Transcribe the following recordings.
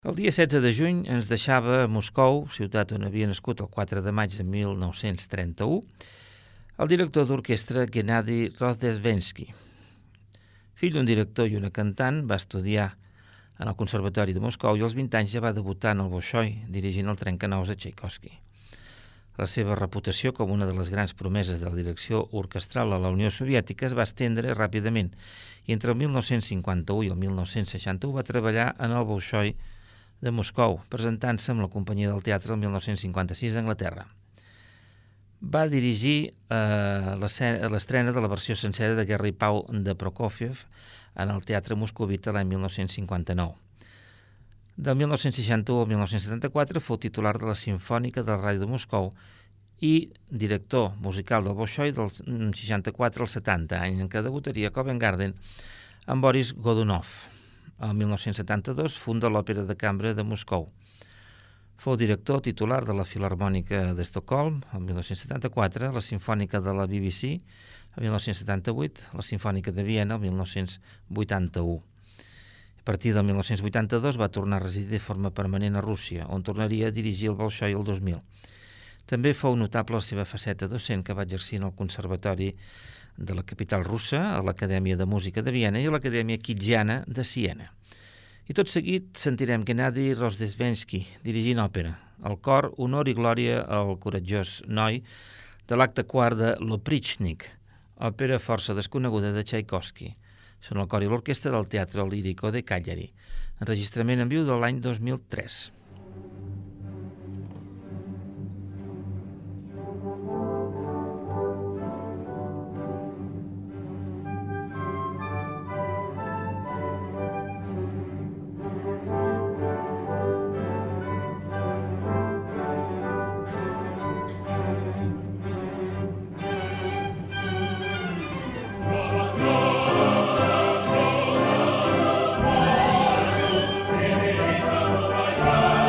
El dia 16 de juny ens deixava a Moscou, ciutat on havia nascut el 4 de maig de 1931, el director d'orquestra Gennady Rozdestvensky. Fill d'un director i una cantant, va estudiar en el Conservatori de Moscou i als 20 anys ja va debutar en el Bolxoi, dirigint el Trencanous de Tchaikovsky. La seva reputació com una de les grans promeses de la direcció orquestral a la Unió Soviètica es va estendre ràpidament i entre el 1951 i el 1961 va treballar en el Bolxoi de Moscou, presentant-se amb la companyia del teatre el 1956 a Anglaterra. Va dirigir l'estrena de la versió sencera de Guerra i Pau de Prokofiev en el Teatre Moscovita l'any 1959. Del 1961 al 1974 fou titular de la Simfònica de la Ràdio de Moscou i director musical del Bolxoi del 64 al 70, any en què debutaria a Covent Garden amb Boris Godunov. El 1972 funda l'Òpera de Cambra de Moscou. Fou director titular de la Filharmònica d'Estocolm el 1974, la Simfònica de la BBC el 1978, la Simfònica de Viena el 1981. A partir del 1982 va tornar a residir de forma permanent a Rússia, on tornaria a dirigir el Bolxoi el 2000. També fou notable la seva faceta docent que va exercir en el Conservatori de la capital russa, a l'Acadèmia de Música de Viena i a l'Acadèmia Kitziana de Siena. I tot seguit sentirem Gennady Rozdestvensky dirigint òpera, el cor Honor i glòria al coratjós noi de l'acte quart de L'Oprichnik, òpera força desconeguda de Tchaikovsky. Són el cor i l'orquestra del Teatre Lírico de Cagliari, enregistrament en viu de l'any 2003. Bye.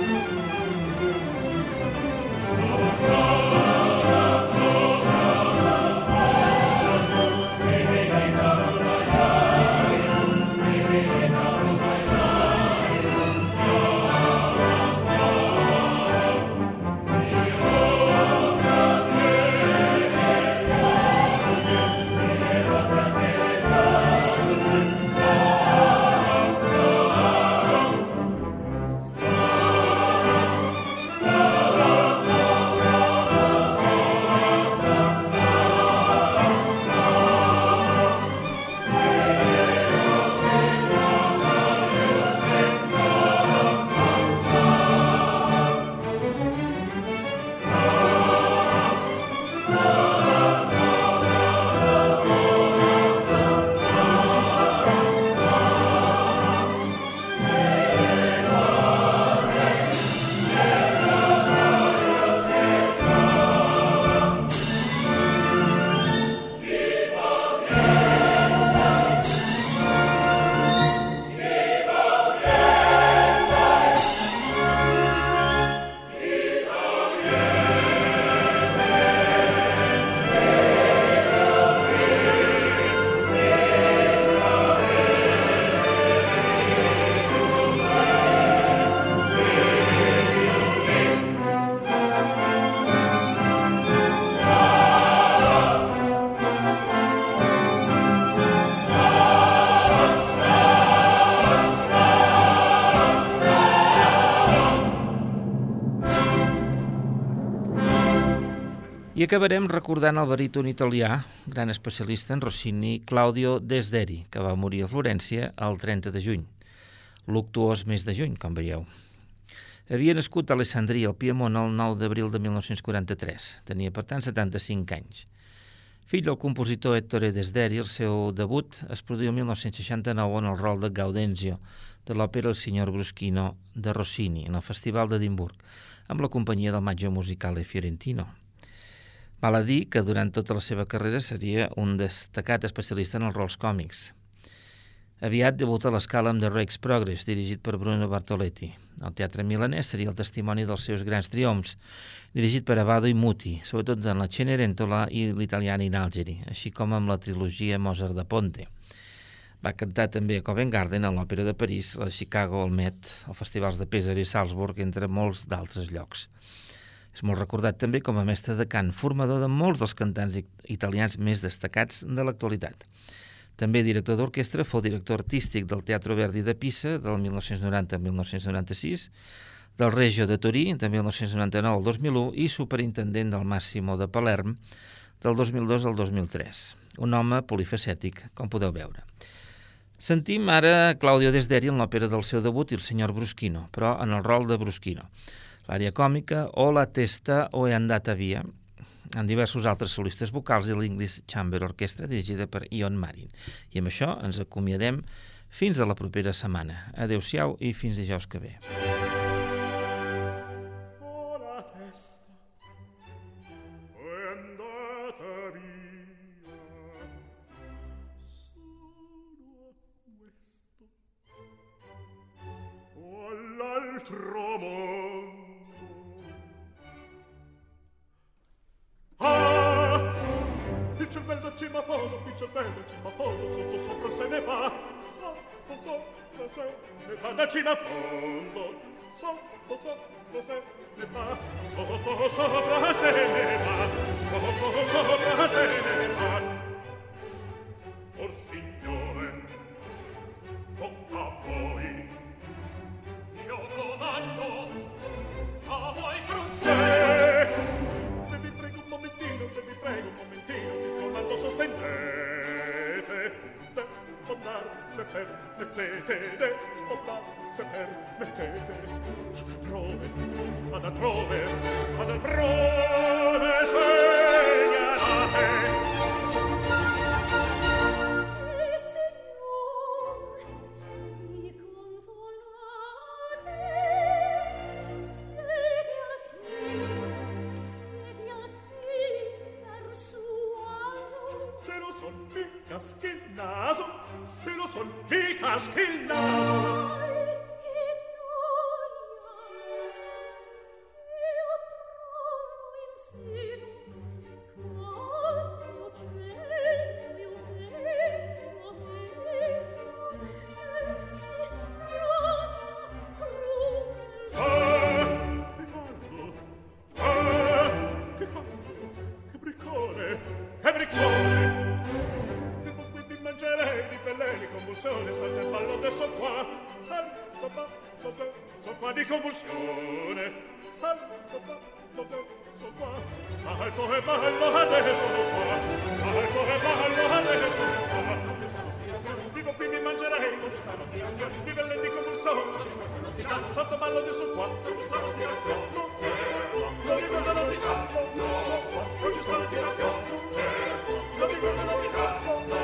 I acabarem recordant el baríton italià, gran especialista en Rossini, Claudio Desderi, que va morir a Florència el 30 de juny, luctuós mes de juny, com veieu. Havia nascut a Alessandria, al Piemont, el 9 d'abril de 1943. Tenia, per tant, 75 anys. Fill del compositor Ettore Desderi, el seu debut es produïa el 1969 en el rol de Gaudenzio de l'òpera El signor Bruschino de Rossini, en el Festival d'Edimburg, amb la companyia del Maggio Musicale Fiorentino. Val a dir que durant tota la seva carrera seria un destacat especialista en els rols còmics. Aviat debuta a l'Escala amb The Rake's Progress, dirigit per Bruno Bartoletti. El teatre milanès seria el testimoni dels seus grans triomfs, dirigit per Abbado i Muti, sobretot en la Cenerentola i l'Italiana in Algeri, així com amb la trilogia Mozart da Ponte. Va cantar també a Covent Garden, a l'Òpera de París, a Chicago, al Met, als festivals de Pesaro i Salzburg, entre molts d'altres llocs. És molt recordat també com a mestre de cant, formador de molts dels cantants italians més destacats de l'actualitat. També director d'orquestra, fou director artístic del Teatro Verdi de Pisa del 1990 al 1996, del Reggio de Torí de 1999 al 2001 i superintendent del Massimo de Palerm del 2002 al 2003. Un home polifacètic, com podeu veure. Sentim ara Claudio Desderi en l'òpera del seu debut, Il signor Bruschino, però en el rol de Bruschino. L'ària còmica O la testa o è andata via, amb diversos altres solistes vocals i l'English Chamber Orchestra dirigida per Ion Marin. I amb això ens acomiadem fins a la propera setmana. Adéu-siau i fins dijous que ve. Il cervello cimafono sotto sopra se ne va, sotto sopra se ne va da cima a fondo, sotto sopra se ne va, sotto sopra se ne va, sotto sopra se ne va. Or signore, tocca a voi, io comando, a voi Bruschino. Vi prego un momentino, vi prego un momentino, il comando sospendete, devo andare se permettete, devo andare se permettete, ad altrove segnalate. Se lo son mica schil naso, Sono qua di convulsione. Sono qua. Salto e ballo adesso sono qua. Salto e ballo adesso sono qua. Vivo qui mi mangerei. Mi velle di convulsione. Salto ballo adesso qua. Non di questa non si dà. Non di questa non si dà. Non di questa non si dà.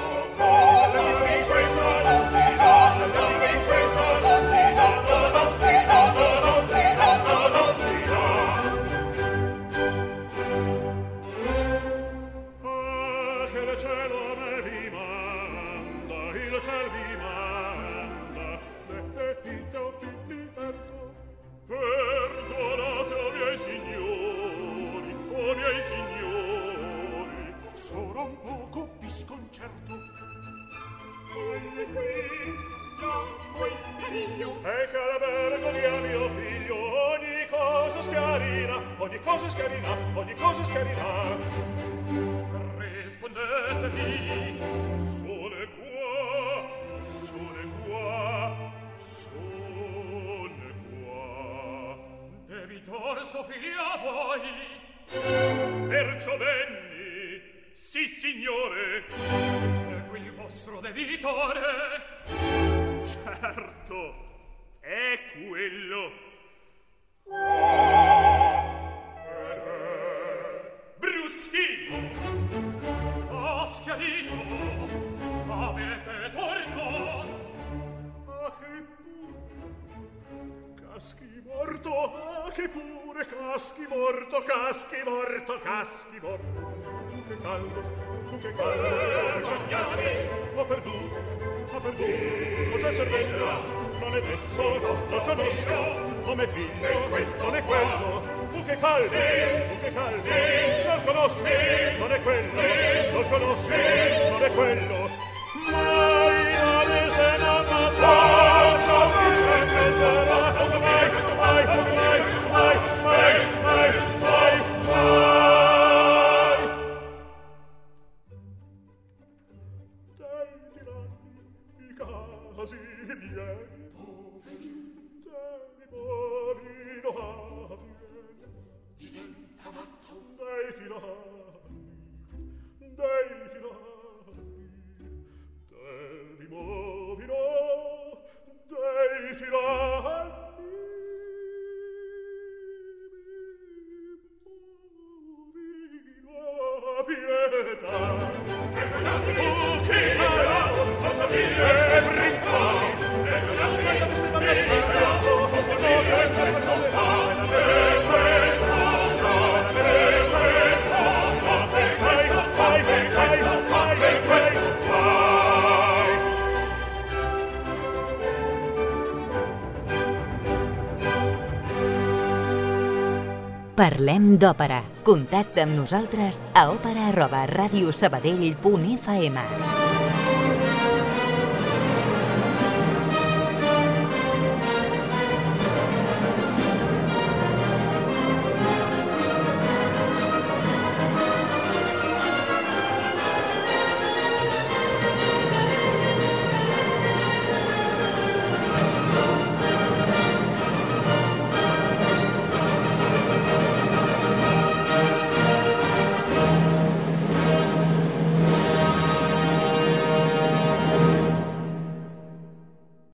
E Calabergo di mio figlio ogni cosa schiarirà, ogni cosa schiarirà, ogni cosa schiarirà. Rispondetevi, sole qua, sole qua, sole qua. Debitor Sofia a voi, perciò venni, sì signore, c'è qui il vostro debitore. Certo, è quello. Bruschi, ho schiarito, avete torto. Ah, che pure, caschi morto, ah, che pure, caschi morto, caschi morto, caschi morto. Che caldo, che caldo, ho perduto. Ho già cervello, non è adesso, lo conosco, come figlio, questo non è quello. Che caldo, non conosco, non è quello, non conosco, non è quello. Mai avesse nata cosa, Parlem d'òpera. Contacta amb nosaltres a òpera@radiosabadell.fm.